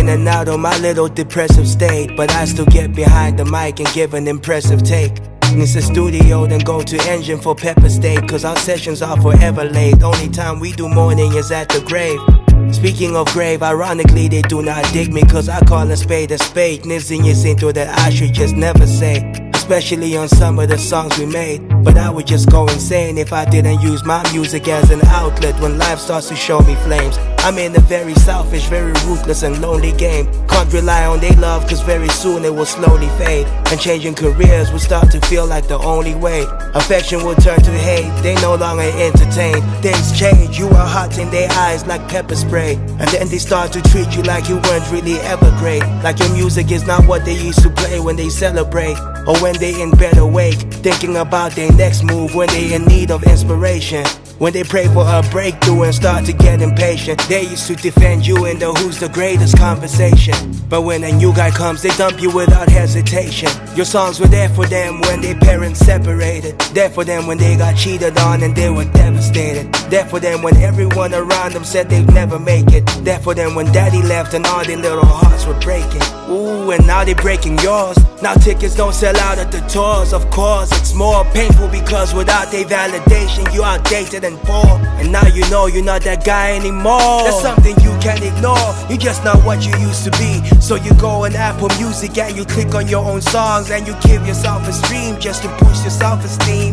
in and out of my little depressive state, but I still get behind the mic and give an impressive take. It's a studio, then go to engine for pepper steak, cause our sessions are forever late. Only time we do morning is at the grave. Speaking of grave, ironically they do not dig me, cause I call a spade. Nizin is into that I should just never say, especially on some of the songs we made. But I would just go insane if I didn't use my music as an outlet when life starts to show me flames. I'm in a very selfish, very ruthless and lonely game. Can't rely on they love, cause very soon it will slowly fade, and changing careers will start to feel like the only way. Affection will turn to hate, they no longer entertain. Things change, you are hot in their eyes like pepper spray, and then they start to treat you like you weren't really ever great. Like your music is not what they used to play when they celebrate, or when they in bed awake, thinking about their next move when they in need of inspiration. When they pray for a breakthrough and start to get impatient, they used to defend you in the who's the greatest conversation. But when a new guy comes, they dump you without hesitation. Your songs were there for them when their parents separated, there for them when they got cheated on and they were devastated, there for them when everyone around them said they'd never make it, there for them when daddy left and all their little hearts were breaking. Ooh, and now they're breaking yours. Now tickets don't sell out at the tours. Of course, it's more painful because without their validation, you outdated and poor. And now you know you're not that guy anymore. That's something you can't ignore. You're just not what you used to be. So you go on Apple Music and you click on your own songs and you give yourself a stream just to boost your self-esteem.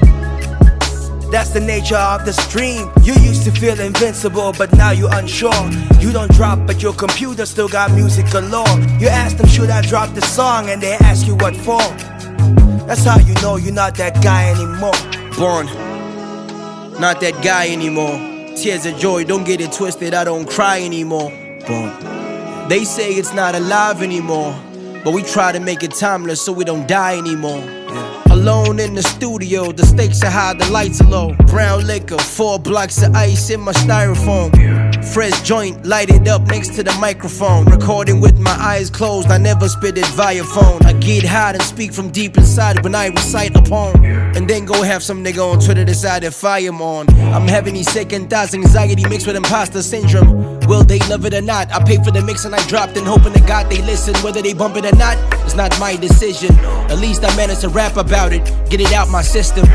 That's the nature of the stream. You used to feel invincible, but now you're unsure. You don't drop, but your computer still got music galore. You ask them, should I drop the song? And they ask you what for. That's how you know you're not that guy anymore. Born, not that guy anymore. Tears of joy, don't get it twisted, I don't cry anymore. Born. They say it's not alive anymore, but we try to make it timeless so we don't die anymore. Alone in the studio, the stakes are high, the lights are low. Brown liquor, 4 blocks of ice in my styrofoam. Fresh joint, lighted up next to the microphone. Recording with my eyes closed, I never spit it via phone. I get hot and speak from deep inside when I recite a poem. And then go have some nigga on Twitter decide to fire him on. I'm having these second thoughts, anxiety mixed with imposter syndrome. Will they love it or not? I pay for the mix and I dropped in hoping to God they listen. Whether they bump it or not, it's not my decision. At least I managed to rap about it, get it out my system.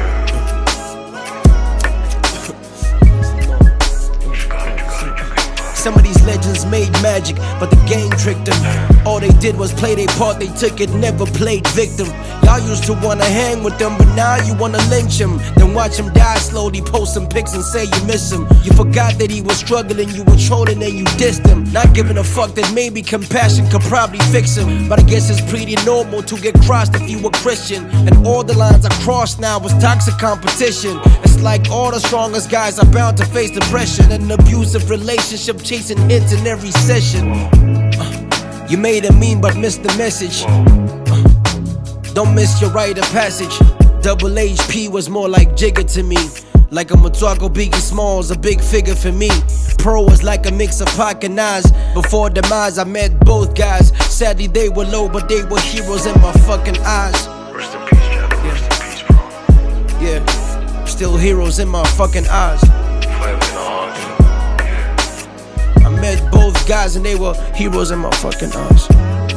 Some of these legends made magic, but the game tricked them. All they did was play their part, they took it, never played victim. Y'all used to wanna hang with them, but now you wanna lynch him. Then watch him die slowly, post some pics and say you miss him. You forgot that he was struggling, you were trolling and you dissed him. Not giving a fuck that maybe compassion could probably fix him. But I guess it's pretty normal to get crossed if you were Christian. And all the lines I crossed now was toxic competition. It's like all the strongest guys are bound to face depression. An abusive relationship chasing hits in every session. You made a meme but missed the message. Don't miss your rite of passage. Double HP was more like Jigga to me. Like a Matuaco, Biggie Smalls, a big figure for me. Pro was like a mix of Pac and Nas. Before demise, I met both guys. Sadly, they were low, but they were heroes in my fucking eyes. Rest in peace, Jack. Yeah. Rest in peace, bro. Yeah, still heroes in my fucking eyes. Forever in the heart. I met both guys and they were heroes in my fucking eyes.